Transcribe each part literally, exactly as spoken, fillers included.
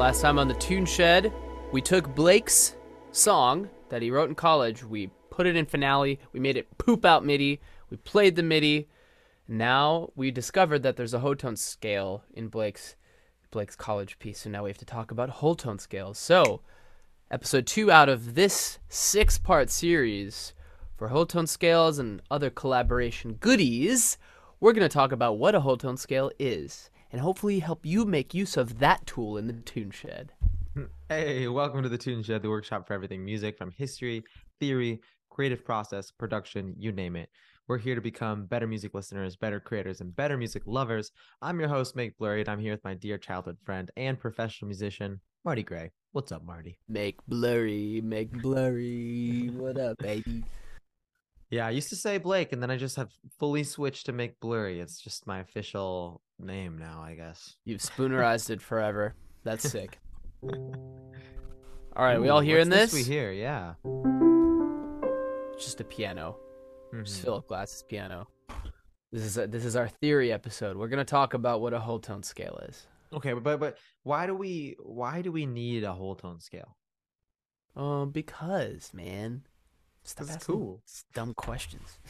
Last time on the Tune Shed, we took Blake's song that he wrote in college, we put it in Finale, we made it poop out MIDI, we played the MIDI. Now we discovered that there's a whole tone scale in Blake's Blake's college piece, so now we have to talk about whole tone scales. So, episode two out of this six-part series for whole tone scales and other collaboration goodies, we're going to talk about what a whole tone scale is, and hopefully help you make use of that tool in the Tune Shed. Hey, welcome to the Tune Shed, the workshop for everything music, from history, theory, creative process, production, you name it. We're here to become better music listeners, better creators, and better music lovers. I'm your host, Make Blurry, and I'm here with my dear childhood friend and professional musician, Marty Gray. What's up, Marty? Make Blurry, make Blurry. What up, baby? Yeah, I used to say Blake, and then I just have fully switched to Make Blurry. It's just my official name now, I guess. You've spoonerized it forever. That's sick. All right, Ooh, we all hearing what's this? we hear, yeah. Just a piano. Mhm. Just Philip Glass's piano. This is a, this is our theory episode. We're gonna talk about what a whole tone scale is. Okay, but, but but why do we why do we need a whole tone scale? Um, because man, stop That's asking cool. dumb questions.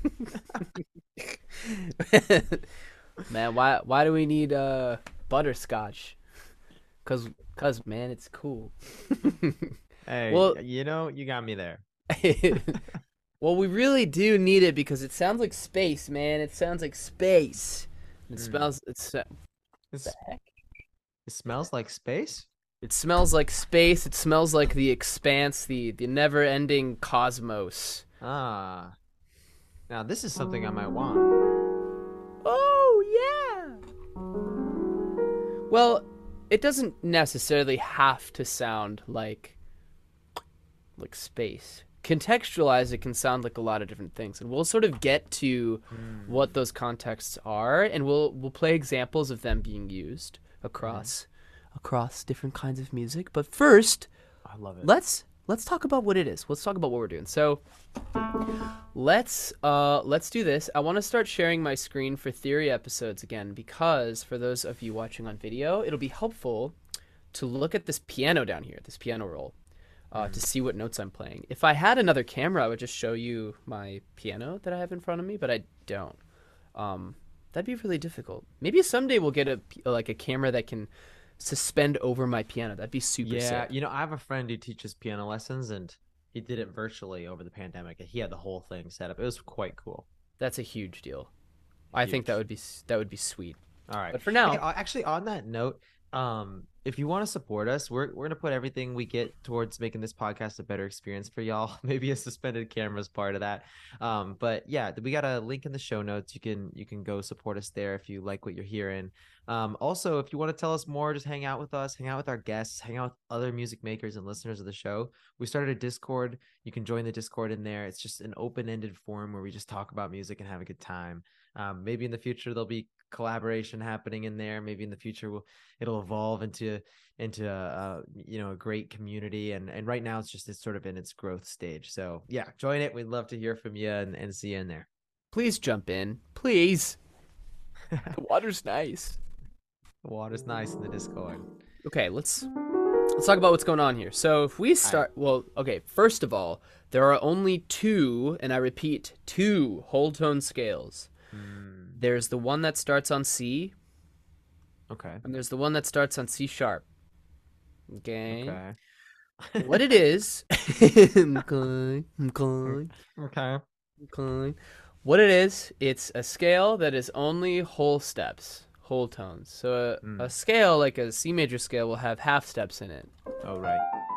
Man, why why do we need uh butterscotch? Cause cause man, it's cool. Hey, Well- you know, you got me there. Well, we really do need it because it sounds like space, man. It sounds like space. It Mm. smells. It's It's, the heck. it smells like space. It smells like space. It smells like the expanse, the the never-ending cosmos. Ah, now this is something I might want. Oh yeah. Well, it doesn't necessarily have to sound like like space. Contextualized, it can sound like a lot of different things, and we'll sort of get to Mm. what those contexts are, and we'll we'll play examples of them being used across across different kinds of music. But first, I love it. let's let's talk about what it is. Let's talk about what we're doing. So let's uh let's do this. I want to start sharing my screen for theory episodes again, because for those of you watching on video, it'll be helpful to look at this piano down here, this piano roll, uh, to see what notes I'm playing. If I had another camera, I would just show you my piano that I have in front of me, but I don't. Um, that'd be really difficult. Maybe someday we'll get a p- like a camera that can suspend over my piano. That'd be super Yeah, sick. you know, I have a friend who teaches piano lessons, and he did it virtually over the pandemic, and he had the whole thing set up. It was quite cool. That's a huge deal. I think that Huge. would be s- that would be sweet. All right. But for now, Hey, uh, actually, on that note, um, if you want to support us, we're we're gonna put everything we get towards making this podcast a better experience for y'all. Maybe a suspended camera is part of that. Um, but yeah, we got a link in the show notes. You can you can go support us there if you like what you're hearing. Um, also, if you want to tell us more, just hang out with us, hang out with our guests, hang out with other music makers and listeners of the show. We started a Discord. You can join the Discord in there. It's just an open-ended forum where we just talk about music and have a good time. Um, maybe in the future there'll be collaboration happening in there. Maybe in the future we'll, it'll evolve into into a, a you know a great community. And and right now it's just it's sort of in its growth stage. So yeah, join it. We'd love to hear from you and, and see you in there. please jump in, please. The water's nice. The water's nice in the Discord. Okay, let's let's talk about what's going on here. So if we start, well, okay, first of all, there are only two, and I repeat, two whole tone scales. Hmm, There's the one that starts on C, okay. and there's the one that starts on C sharp. Okay. Okay. What it is, okay, okay, Okay. okay. What it is, it's a scale that is only whole steps, whole tones. So a, Mm. a scale like a C major scale will have half steps in it, Oh right.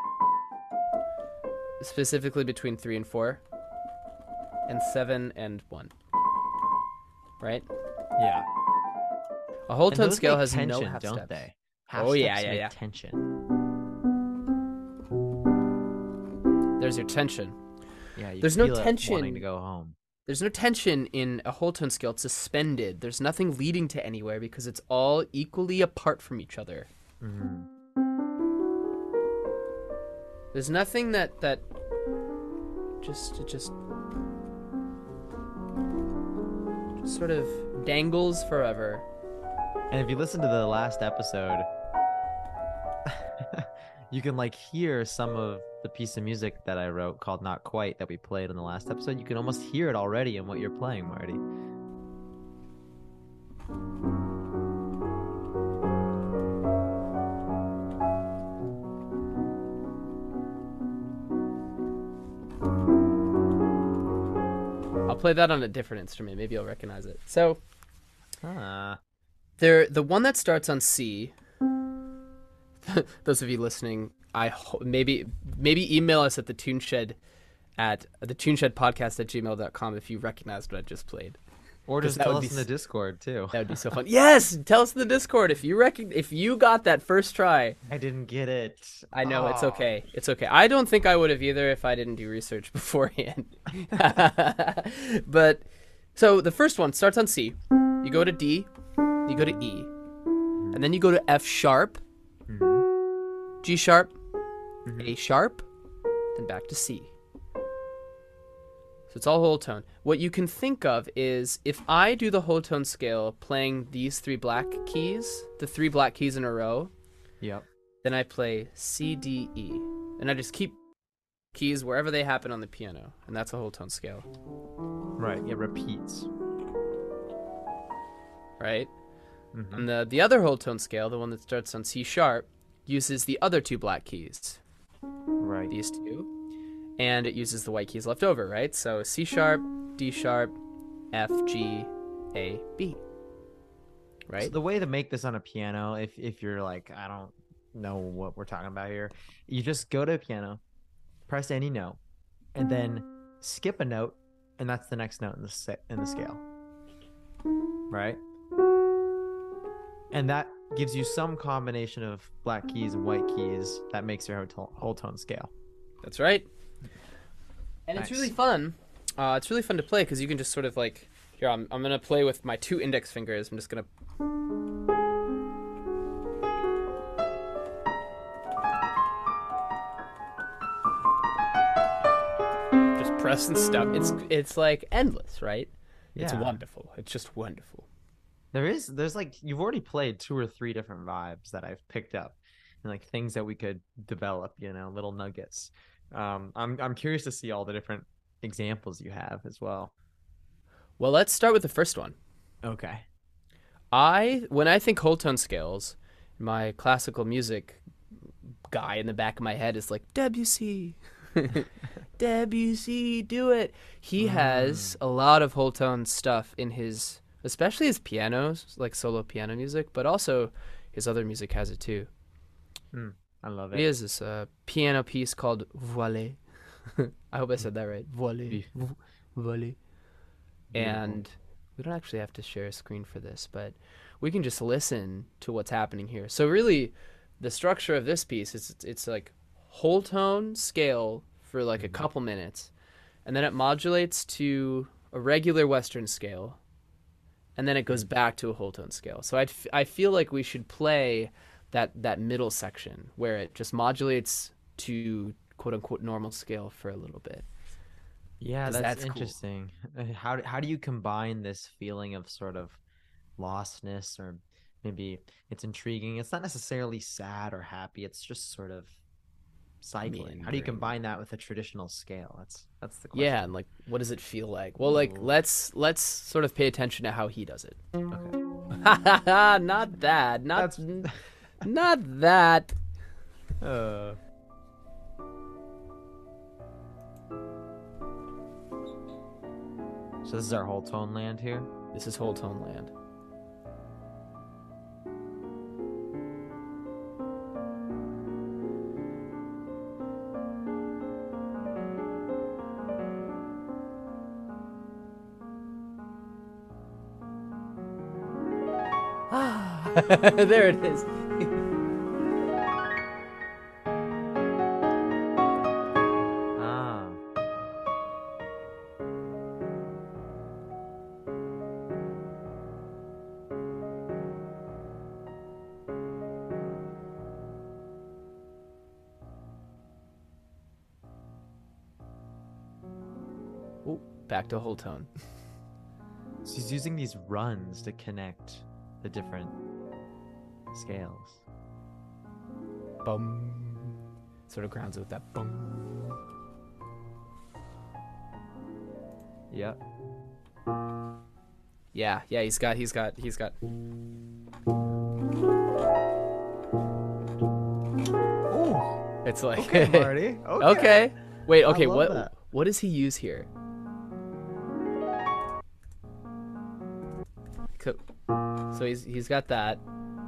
specifically between three and four, and seven and one. Right? Yeah. A whole And tone those scale make has tension, no half don't steps. they? Half Oh, yeah, steps yeah, make yeah. Tension. There's your tension. Yeah. You There's no feel it tension. wanting to go home. There's no tension in a whole tone scale. It's suspended. There's nothing leading to anywhere because it's all equally apart from each other. Mhm. There's nothing that that just it just just sort of dangles forever. And if you listen to the last episode, you can like hear some of the piece of music that I wrote called Not Quite that we played in the last episode. You can almost hear it already in what you're playing, Marty. I'll play that on a different instrument. Maybe I'll recognize it. So, Ah. there, the one that starts on C. Those of you listening, I ho- maybe maybe email us at the Tuneshed at the Tuneshed podcast at gmail dot com if you recognized what I just played. Or 'Cause just that tell would us be in the s- Discord too. That would be so fun. Yes, tell us in the Discord if you reckon if you got that first try. I didn't get it. I know it's Oh. okay. It's okay. I don't think I would have either if I didn't do research beforehand. But so the first one starts on C. You go to D, you go to E, and then you go to F sharp, Mhm. G sharp, Mhm. A sharp, then back to C. So it's all whole tone. What you can think of is if I do the whole tone scale playing these three black keys, the three black keys in a row, Yep. then I play C, D, E. And I just keep keys wherever they happen on the piano. And that's a whole tone scale, Right. It repeats. right? Mhm. And the, the other whole tone scale, the one that starts on C sharp, uses the other two black keys, Right. these two. And it uses the white keys left over, right? So C sharp, D sharp, F, G, A, B. Right? So the way to make this on a piano, if if you're like, I don't know what we're talking about here, you just go to a piano, press any note, and then skip a note, and that's the next note in the se- in the scale, right? And that gives you some combination of black keys and white keys that makes your whole tone, whole tone scale. That's right. And it's Nice. really fun. Uh, it's really fun to play because you can just sort of like, here, I'm, I'm going to play with my two index fingers. I'm just going to. Just pressing stuff. It's it's like endless, right? It's Yeah. wonderful. It's just wonderful. There is, there's like, you've already played two or three different vibes that I've picked up, and like things that we could develop, you know, little nuggets. Um, I'm I'm curious to see all the different examples you have as well. Well, let's start with the first one. Okay. I when I think whole tone scales, my classical music guy in the back of my head is like Debussy. Debussy, do it. He has a lot of whole tone stuff in his, especially his pianos, like solo piano music, but also his other music has it too. I love it. He has this uh, piano piece called Voile. I hope I said that right. Voile. Beautiful. Voile. And we don't actually have to share a screen for this, but we can just listen to what's happening here. So really, the structure of this piece is it's, it's like whole tone scale for like a couple minutes, and then it modulates to a regular Western scale, and then it goes back to a whole tone scale. So I f- I feel like we should play that that middle section where it just modulates to quote unquote normal scale for a little bit. Yeah, 'Cause that's, that's cool. interesting. Uh, How how do you combine this feeling of sort of lostness, or maybe it's intriguing? It's not necessarily sad or happy. It's just sort of cycling. How do you Meandering. combine that with a traditional scale? That's that's the question. Yeah, and like, what does it feel like? Well, like, Ooh. let's let's sort of pay attention to how he does it. Okay. Not that. Not That's n- not that. uh So this is our whole tone land here. This is whole tone land. Ah, there it is. Ah. Ooh, back to whole tone. So he's using these runs to connect the different scales. Bum. Sort of grounds it with that boom. Yep. Yeah, yeah, he's got, he's got, he's got. Ooh. It's like Okay, Marty. Okay. Okay. Wait, I okay, love what that. what does he use here? So, so he's he's got that.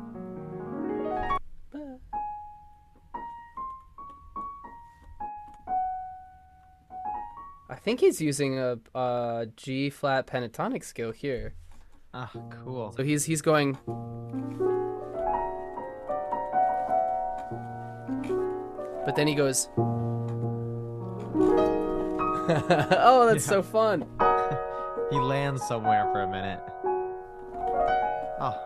I think he's using a, a G flat pentatonic scale here. Ah, cool. So he's he's going. But then he goes. Oh, that's so fun. He lands somewhere for a minute. Oh.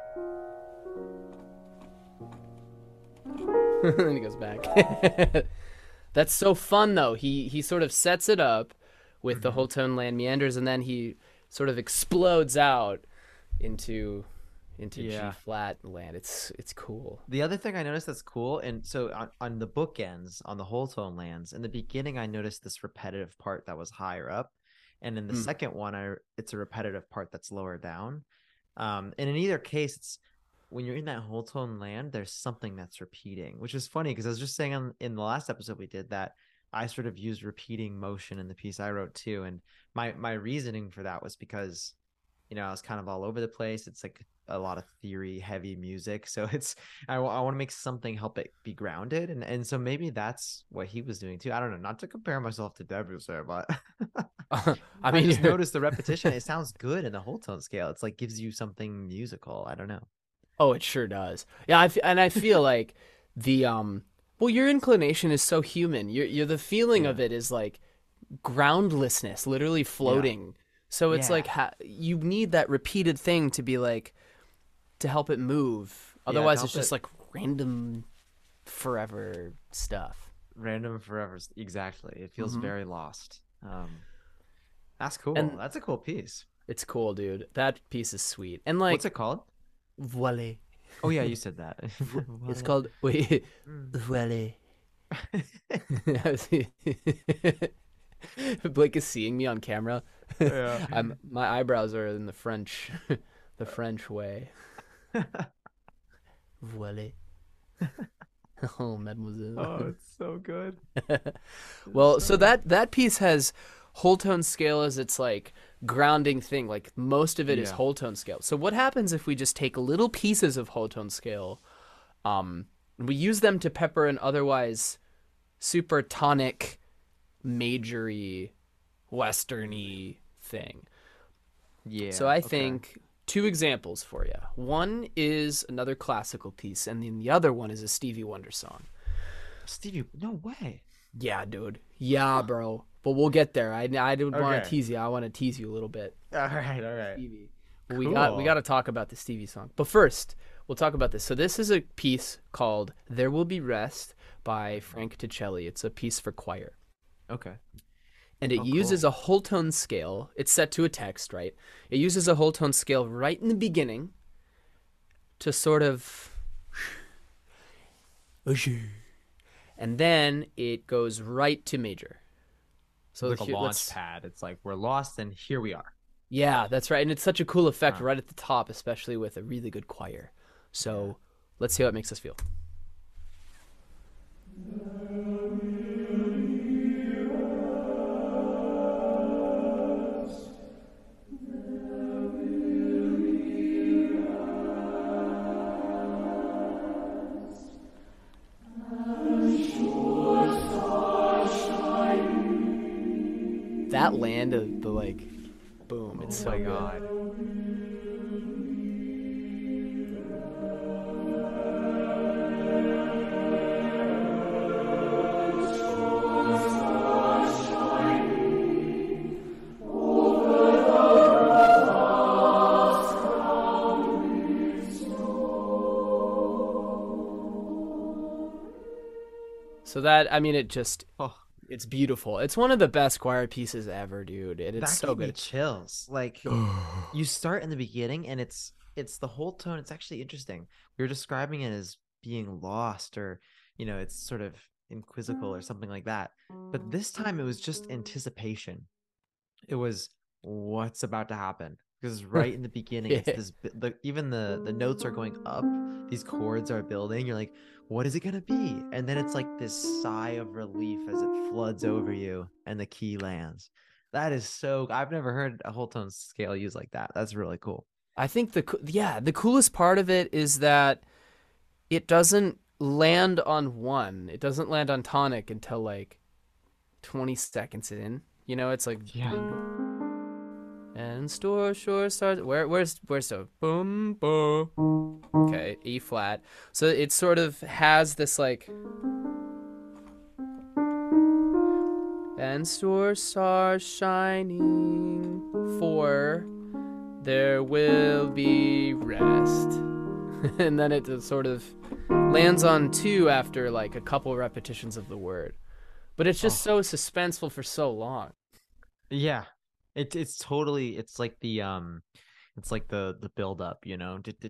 Then he goes back. That's so fun though. He he sort of sets it up with Mm-hmm. the whole tone land meanders, and then he sort of explodes out into into Yeah. G flat land. It's it's cool. The other thing I noticed that's cool, and so on, on the bookends, on the whole tone lands, in the beginning, I noticed this repetitive part that was higher up, and in the Mm. second one, I it's a repetitive part that's lower down. Um, and in either case, it's when you're in that whole tone land, there's something that's repeating, which is funny because I was just saying on, in the last episode we did that I sort of used repeating motion in the piece I wrote too, and my my reasoning for that was because, you know, I was kind of all over the place. It's like a lot of theory heavy music, so it's I, I want to make something help it be grounded, and and so maybe that's what he was doing too. I don't know, not to compare myself to Debussy, but I I mean, just noticed the repetition. It sounds good in the whole tone scale. It's like gives you something musical. I don't know. oh, it sure does. Yeah, I f- and I feel like the um. Well, your inclination is so human. You're, you're the feeling Yeah. of it is like groundlessness, literally floating. So it's Yeah. like ha- you need that repeated thing to be like to help it move. Yeah, Otherwise, help it's just it- like random, forever stuff. Random forever. Exactly. It feels Mhm. very lost. Um, that's cool. And- That's a cool piece. It's cool, dude. That piece is sweet. And like, What's it called? voile. Oh yeah, you said that. It's called wait, Mm. voile. Blake is seeing me on camera. Yeah. I'm my eyebrows are in the French, the French way. Voile. Oh, mademoiselle. Oh, it's so good. Well, so that that piece has whole tone scale as its like grounding thing. Like most of it is Yeah. whole tone scale. So what happens if we just take little pieces of whole tone scale, um, and we use them to pepper an otherwise super tonic, majory, westerny thing? Yeah. So I okay. think two examples for you. One is another classical piece, and then the other one is a Stevie Wonder song. Stevie, no way. Yeah, dude. Yeah, bro. But we'll get there. I I didn't want Okay. to tease you. I want to tease you a little bit. All right, all right. Stevie. But we got we Cool. got to talk about the Stevie song. But first, we'll talk about this. So this is a piece called "There Will Be Rest" by Frank Ticelli. It's a piece for choir, Okay. and it Oh, uses cool. a whole tone scale. It's set to a text, right? It uses a whole tone scale right in the beginning to sort of, and then it goes right to major. So Like a here- launch let's- pad. It's like we're lost and here we are. Yeah, that's right. And it's such a cool effect Huh. right at the top, especially with a really good choir. So let's see how it makes us feel. That land of the like, boom, it's so oh my good. god. So that, I mean, it just, Oh, it's beautiful. It's one of the best choir pieces ever, dude. And it's that so gave me good. chills. Like you start in the beginning and it's it's the whole tone. It's actually interesting. You're describing it as being lost, or you know, it's sort of inquisical or something like that. But this time it was just anticipation. It was what's about to happen because right in the beginning it's Yeah. this the, even the the notes are going up, these chords are building, you're like, what is it gonna be? And then it's like this sigh of relief as it floods over you and the key lands. That is so, I've never heard a whole tone scale used like that. That's really cool. I think the coo- yeah, the coolest part of it is that it doesn't land on one. It doesn't land on tonic until like twenty seconds in. You know, it's like Yeah. and store shore starts where where's where's so boom boom. Okay, E flat. So it sort of has this like and store stars shining for there will be rest. And then it just sort of lands on two after like a couple repetitions of the word. But it's just Oh, so suspenseful for so long. yeah. It, it's totally, it's like the um it's like the the build up, you know, and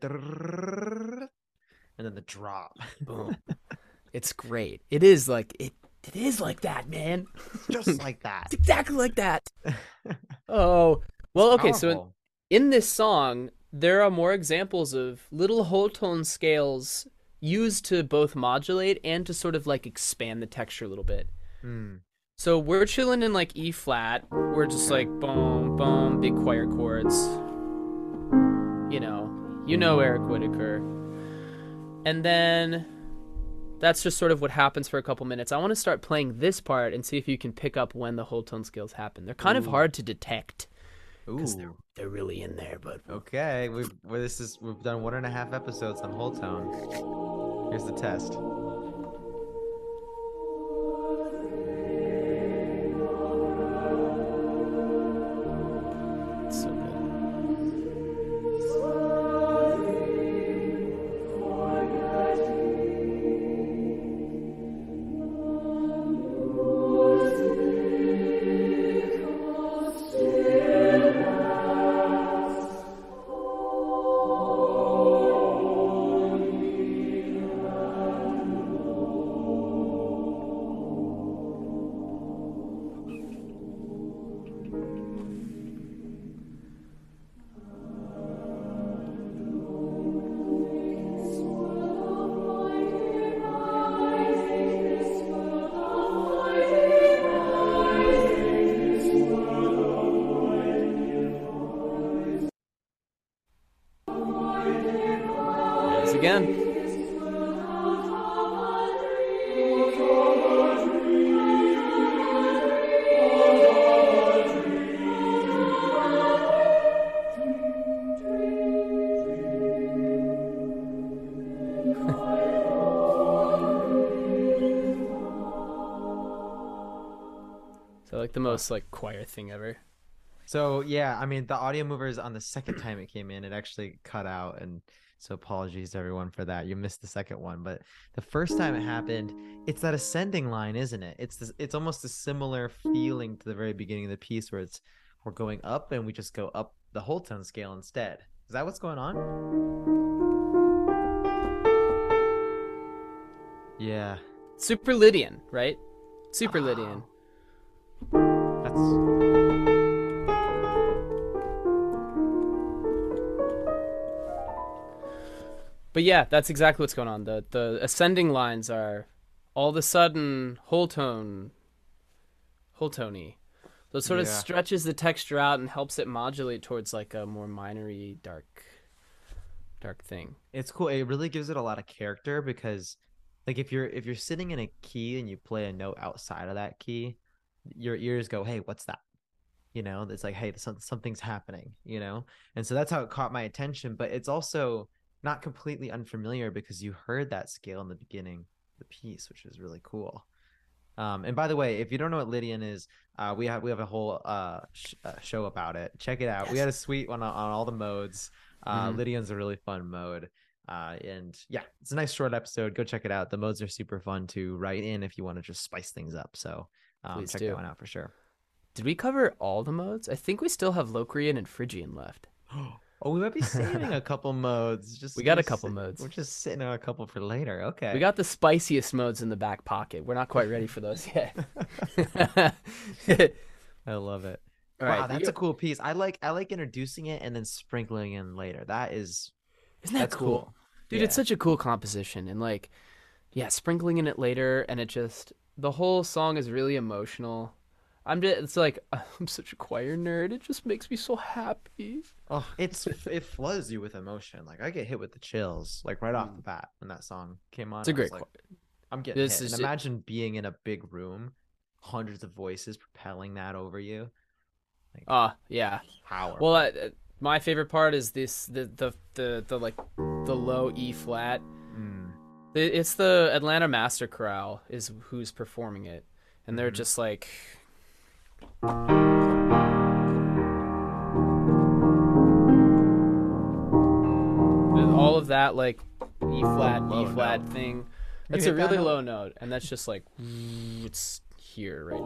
then the drop. Boom. It's great. It is like it it is like that, man. It's just like that. It's exactly like that. Oh. Well, okay, so in, Powerful. in this song, there are more examples of little whole tone scales used to both modulate and to sort of like expand the texture a little bit. Mm, So we're chilling in like E flat. We're just like boom, boom, big choir chords. You know, you know Eric Whitacre. And then that's just sort of what happens for a couple minutes. I want to start playing this part and see if you can pick up when the whole tone scales happen. They're kind of ooh, hard to detect because they're ooh. they're really in there. But Okay, we've well, this is we've done one and a half episodes on whole tone. Here's the test. it's so good. Yes, again. So like the most like choir thing ever. So yeah, I mean the audio movers on the second time it came in, it actually cut out, and so apologies to everyone for that. You missed the second one, but the first time it happened, it's that ascending line, isn't it? It's this, it's almost a similar feeling to the very beginning of the piece where it's we're going up and we just go up the whole tone scale instead. Is that what's going on? Yeah. Super Lydian, right? Super Lydian. Oh, that's But yeah, that's exactly what's going on. The the ascending lines are all of a sudden whole tone, whole tony. So it sort of yeah. stretches the texture out and helps it modulate towards like a more minory dark dark thing. It's cool. It really gives it a lot of character because like if you're if you're sitting in a key and you play a note outside of that key, your ears go, "Hey, what's that?" You know, it's like, "Hey, some, something's happening," you know? And so that's how it caught my attention, but it's also not completely unfamiliar because you heard that scale in the beginning of the piece, which is really cool. Um, and by the way, if you don't know what Lydian is, uh, we have we have a whole uh, sh- uh, show about it. Check it out. We Yes. had a sweet one on, on all the modes. Uh, Mm-hmm. Lydian's a really fun mode. Uh, and yeah, it's a nice short episode. Go check it out. The modes are super fun to write in if you want to just spice things up. So um, Please check do. that one out for sure. Did we cover all the modes? I think we still have Locrian and Phrygian left. Oh, we might be saving a couple modes. Just We got we're a couple sit- modes. we're just sitting on a couple for later. We Okay. got the spiciest modes in the back pocket. We're not quite ready for those yet. I love it. All Wow, right, that's you, a cool piece. I like I like introducing it and then sprinkling in later. That is isn't that that's cool? cool. Dude, it's Yeah. such a cool composition and like yeah, sprinkling in it later and it just the whole song is really emotional. I'm just it's like I'm such a choir nerd. It just makes me so happy. Oh, it's it floods you with emotion. Like I get hit with the chills, like right off Mm. the bat when that song came on. It's a I was great like, choir. I'm getting This hit. And is imagine being in a big room, hundreds of voices propelling that over you. Like uh yeah. Well, powerful. uh, uh, my favorite part is this the the the, the like the low E flat. Mm. It- It's the Atlanta Master Chorale is who's performing it, and they're Hmm. just like all of that like E flat E Low flat note. thing. You That's a hit that really note? low note, and that's just like it's here right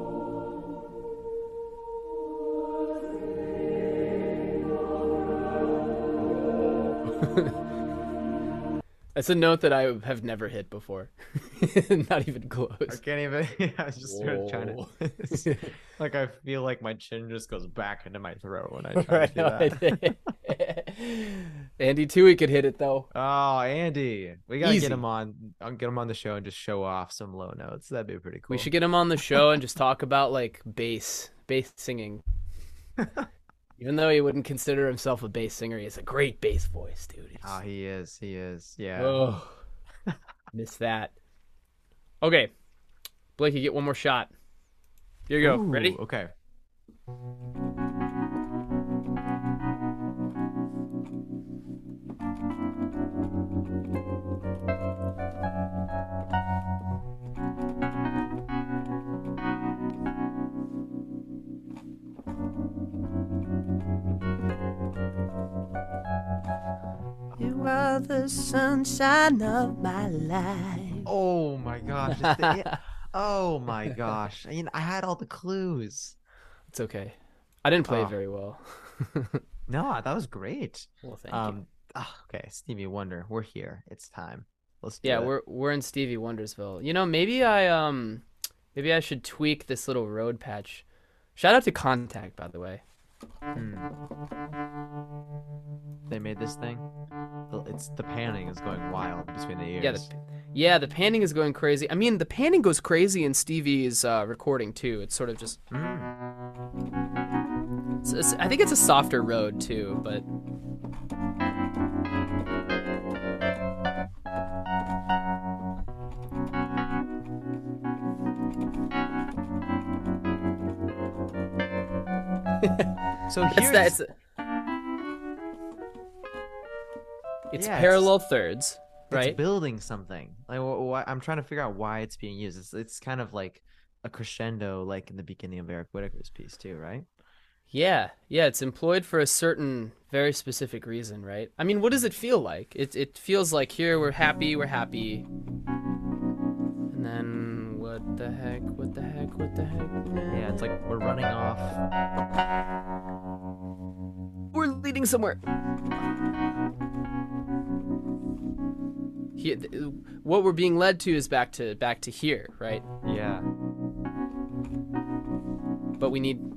now. That's a note that I have never hit before, not even I close. can't even. Yeah, I was just started trying Whoa. to. Like I feel like my chin just goes back into my throat when I try Right, to do no, I that. did. Andy Tui could hit it though. Oh, Andy, we gotta get Easy. him on. I'll get him on the show and just show off some low notes. That'd be pretty We cool. should get him on the show and just talk about like bass, bass singing. Even though he wouldn't consider himself a bass singer, he has a great bass voice, dude. He's- Oh, he is. He is. Yeah. Oh, miss that. Okay, Blake, you get one more shot. Here you go. Ooh, Ready? Okay. You are the sunshine of my life. Oh my gosh. it's the- yeah. Oh my gosh. I mean, I had all the clues. It's okay. I didn't play it Oh. very well. No, that was great. Well, thank you. Um. ah, okay, Stevie Wonder, we're here. It's time. Let's do Yeah, it. we're we're in Stevie Wondersville. You know, maybe I um maybe I should tweak this little road patch. Shout out to Contact, by the way. Hmm. They made this thing. The- It's the panning is going wild between the ears. Yeah, the, yeah, the panning is going crazy. I mean, the panning goes crazy in Stevie's uh, recording too. It's sort of just Mm. it's, it's, I think it's a softer road too, but So it's here's that it's, it's Yeah, parallel thirds, it's right? building something. Like wh- wh- I'm trying to figure out why it's being used. It's it's kind of like a crescendo, like in the beginning of Eric Whitacre's piece too, right? Yeah, yeah, it's employed for a certain very specific reason, right? I mean, what does it feel like? It it feels like here we're happy, we're happy. And then what the heck? What the heck? What the heck? Yeah, it's like we're running off. We're leading somewhere. Here, what we're being led to is back to back to here, right? Yeah. But we need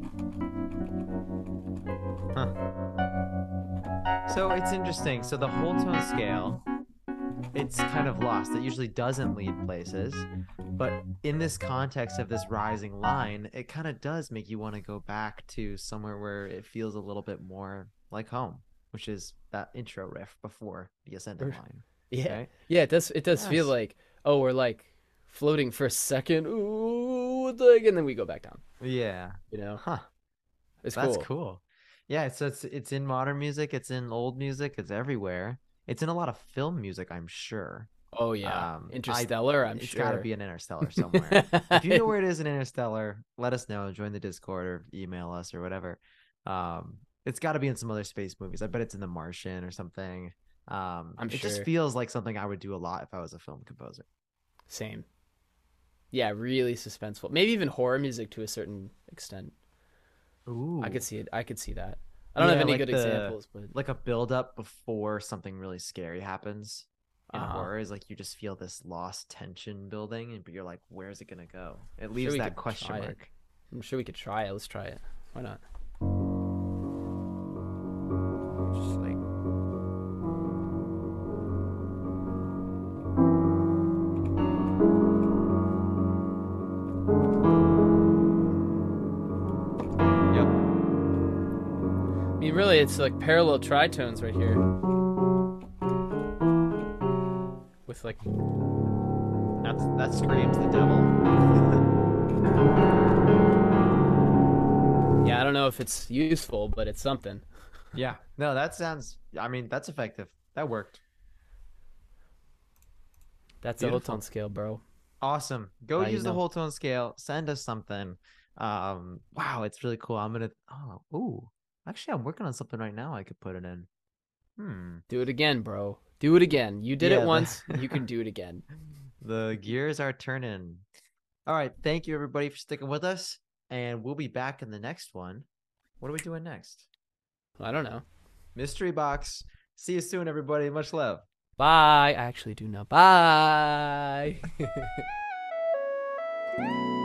So it's interesting. So the whole tone scale, it's kind of lost. It usually doesn't lead places. But in this context of this rising line, it kind of does make you want to go back to somewhere where it feels a little bit more like home, which is that intro riff before the ascending Er, line. yeah, Right? yeah. It does it does feel Yes. like oh we're like floating for a second, ooh, what the heck? And then we go back down. Yeah. You know, Huh. it's That's cool. cool. Yeah, so it's it's in modern music, it's in old music, it's everywhere. It's in a lot of film music, I'm sure. Oh yeah, Um, I- Interstellar. I'm It's sure. got to be an Interstellar somewhere. If you know where it is in Interstellar, let us know. Join the Discord or email us or whatever. Um, it's got to be in some other space movies. I bet it's in The Martian or something. Um, I'm it just sure. feels like something I would do a lot if I was a film composer. Same. Yeah, really suspenseful. Maybe even horror music to a certain extent. Ooh, I could see it. I could see that. I don't Yeah, have any like good the examples, but like a build up before something really scary happens. In uh-huh. horror is like you just feel this lost tension building, and but you're like, where's it gonna go? It I'm sure leaves we that could question try it. mark. I'm sure we could try it. Let's try it. Why not? Just like Yep. I mean, really, it's like parallel tritones right here. With like, That's that screams the devil. yeah, I don't know if it's useful, but it's something. Yeah. No, that sounds. I mean, that's effective. That worked. That's a whole Beautiful. tone scale, bro. Awesome. Go Now you use the know. whole tone scale. Send us something. Um. Wow, it's really cool. I'm gonna. Oh. Ooh. Actually, I'm working on something right now. I could put it in. Hmm. Do it again, bro. Do it again. You did it Yeah. The once. You can do it again. the gears are turning. All right. Thank you, everybody, for sticking with us. And we'll be back in the next one. What are we doing next? I don't know. Mystery box. See you soon, everybody. Much love. Bye. I actually do know. Bye.